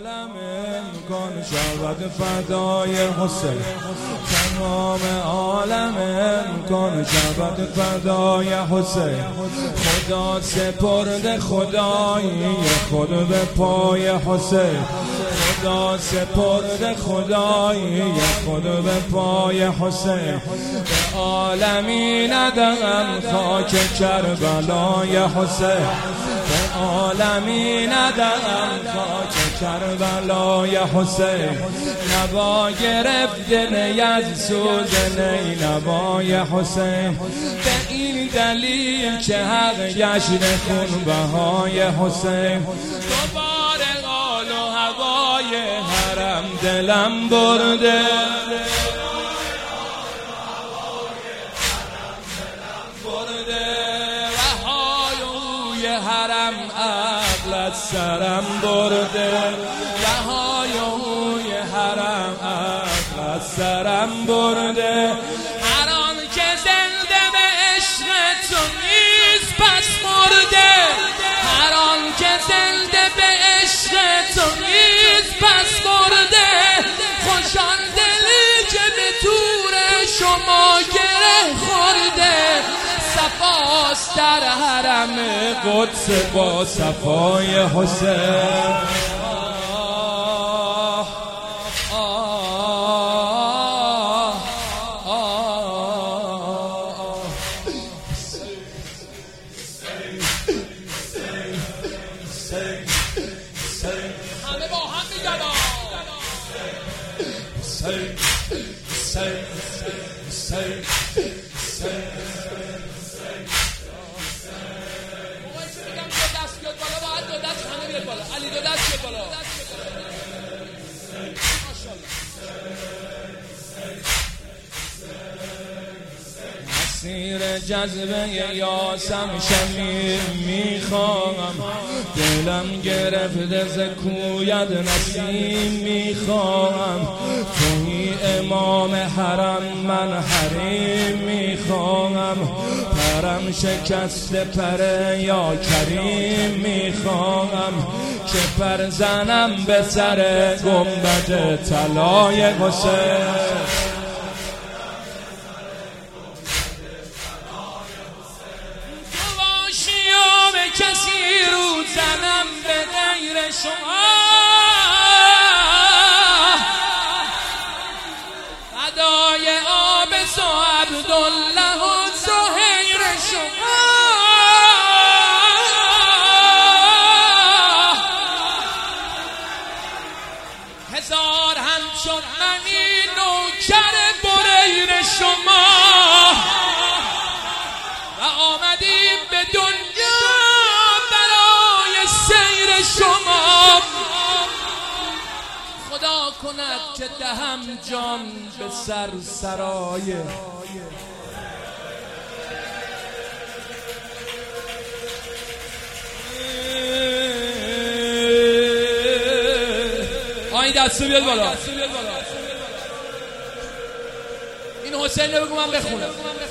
عالم کن شود فدای حسین، تمام عالم کن شود فدای حسین. خدا سپرد خدایی خود به پای حسین، خدا سپرد خدایی خود به پای حسین. به عالمی ندهم خاک کربلای حسین، به عالمی ندهم خاک کربلای حسین. نوا گرفت دل سوز نی نوای حسین، به این دلیل که حق گشت خون بهای حسین. دوباره حال و هوای حرم دلم برده، حرم عقل از سرم برده، بهای اوی حرم عقل از سرم برده. هر آن که زنده به عشق تو نیست پس مرده، هر آن که زنده به عشق تو نیست پس مرده. خوش آن دلی که به تور شما گره خورده، صفاست در حرم قدس با صفای حسین. همه با هم میگن علی دو دست بیاد بالا. مسیر جذبه یاسم شمیم میخواهم، دلم گرفته ز کویت نسیم میخواهم. توی امام حرم من حریم میخواهم، پرم شکسته پر یا کریم میخواهم. که پر زنم به سر گنبد طلای حسین، تو باشی و به کسی رو زنم به غیر شما. فدای آب و عبدالله و زهیر شما. هزار همچون منی نوکر بریر شما، و آمدیم به دنیا برای سیر شما. خدا کند که دهم جان به سر سرای این دستو بیاد بالا. این حسین رو بگو من بخونم.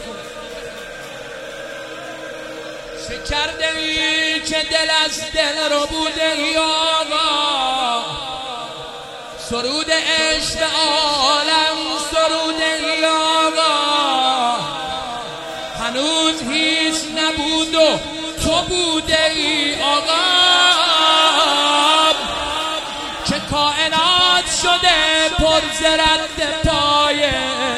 چه کرده ای که دل از دل رو بوده ای آقا، سرود عشق عالم سرود ای آقا. هنوز هیچ نبود و تو بوده ای آقا، که کائنات شده پر زرد پایه.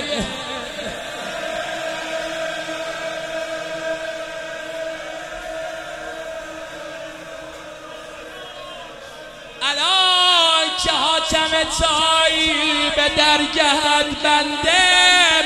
الان که حاتم تایی به درگهت بنده،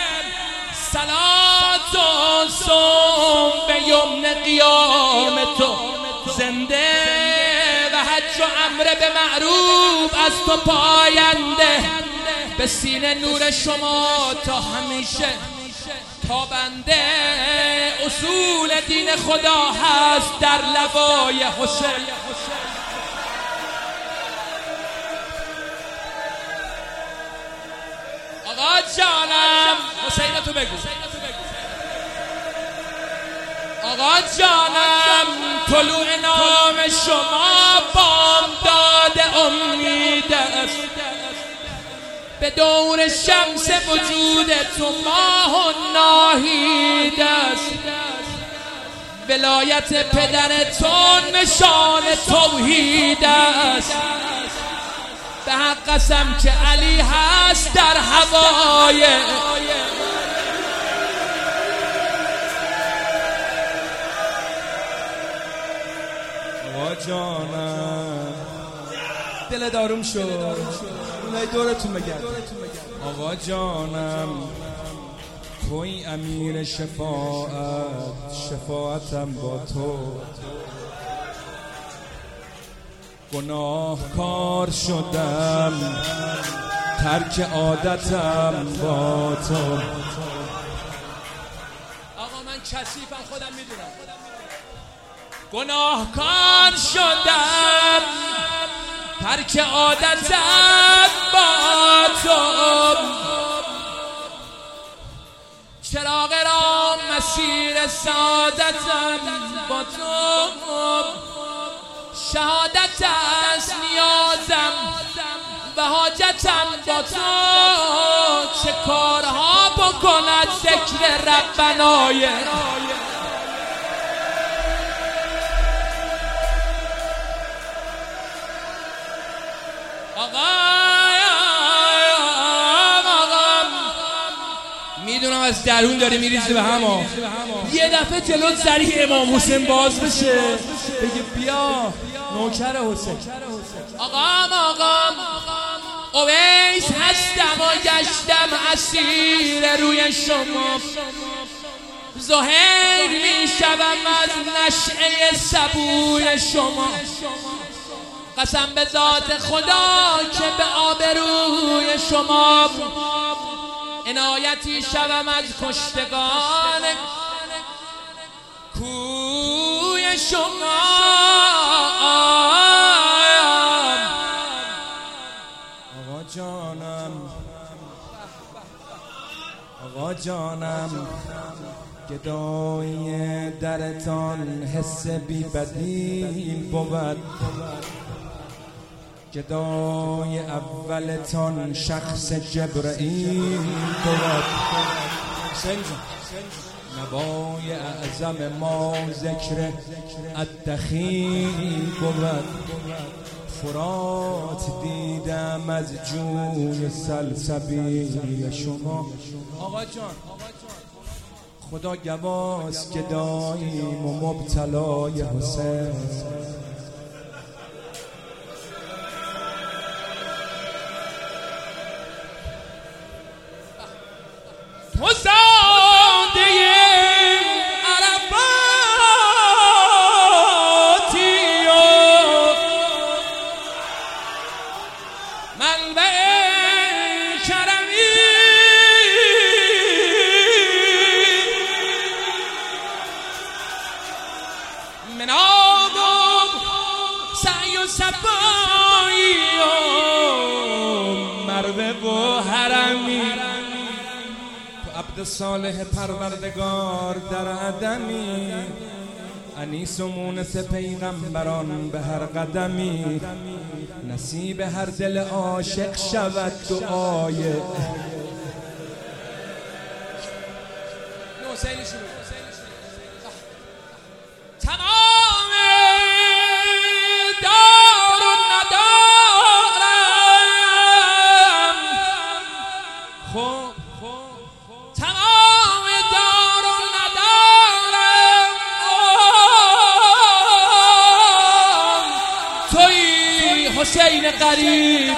صلات و صوم به یمن قیام تو زنده، و حج و امر به معروف از تو پاینده. به سینه نور شما تا همیشه تابنده، اصول دین خدا هست در لوای حسین. آقا جانم حسین تو بگو. آقا جانم طلوع نام شما بامداد امید به دور شمس وجود تو ماه و ناهید است. ولایت پدر تو نشان توحید است. به حق قسم که علی هست در هوای آقا جانم. دل داروم شد اونای دورتون بگرد. آقا جانم توی امیر شفاعت، شفاعتم با تو. گناهکار شدم ترک عادتم با تو. آقا من کثیفم خودم میدونم. گناهکار شدم ترک عادتم با تو. چراغ را مسیر سعادتم با تو. شهادت است نیازم و حاجتم با تو. چه کارها بکند ذکر ربنای میدونم از درون داری میریزی به هم. یه دفعه جلوت سریع امام حسین باز بشه بگه بیا نوکر حسین. آقام اویس هستم و گشتم اسیر روی شما. ظاهر میشوم از نشعه سبوی شما. قسم به ذات خدا که به آبروی شما عنایتی شوم از کشتگان کوی شما. آقا جانم، آقا جانم گدای درتان حس بی بدیل بود. گدای اولتان شخص جبرئیل بود. نوای اعظم ما ذکر الدخیل بود. فرات دیدم از جوی سلسبیل شما. آقا جان خدا گواست که داییم و مبتلای حسین. تو زاده عرفاتی و منبع کرمی. مناب و سعی و صفایی و مروه و حرمی. عبد صالح پروردگار در عدمی. انیس و مونس پیغمبران به هر قدمی. نصیب هر دل عاشق شود دعای تمام دار و ندارم. خب تمام دار و ندارم. توی حسین قریب.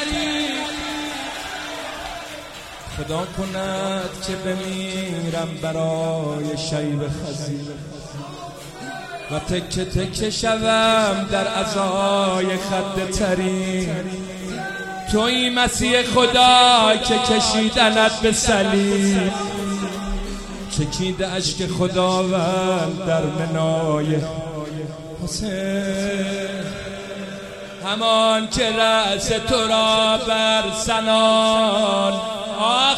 خدا کند که بمیرم برای شیب خزی و تکه تکه شوم در عزای خد ترین. توی مسیح خدا که کشیدنت به صلیب. چکید اشک خداوند در منای حسین. همان که رأس تو را بر سنان. آخ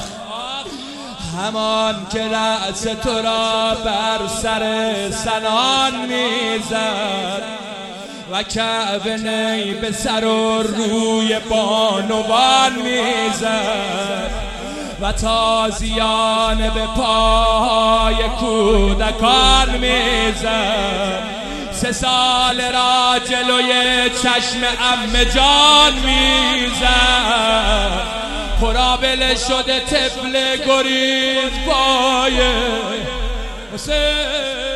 همان که رأس تو را بر سر سنان میزد. و کعبه نی به سر و روی بانوان میزد و تازیان به پای کودکان میزد 3 سال را جلوی چشم عمه جان میزد پرابله شده طفل گریز پای حسین